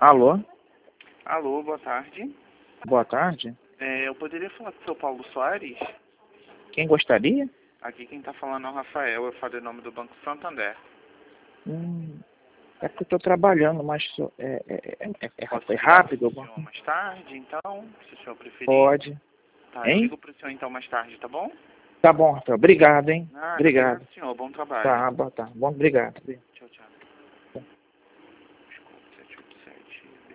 Alô? Alô, boa tarde. Boa tarde. Eu poderia falar com o seu Paulo Soares? Quem gostaria? Aqui quem está falando é o Rafael, eu falo em nome do Banco Santander. É porque eu estou trabalhando, mas Posso é ligar para rápido? o senhor mais tarde, então, se o senhor preferir? Pode. Tá, eu Hein? ligo para o senhor então mais tarde, tá bom? Tá bom, Rafael. Obrigado, hein? Nada, Obrigado. obrigado senhor, bom trabalho. Tá, boa tarde. Bom, obrigado.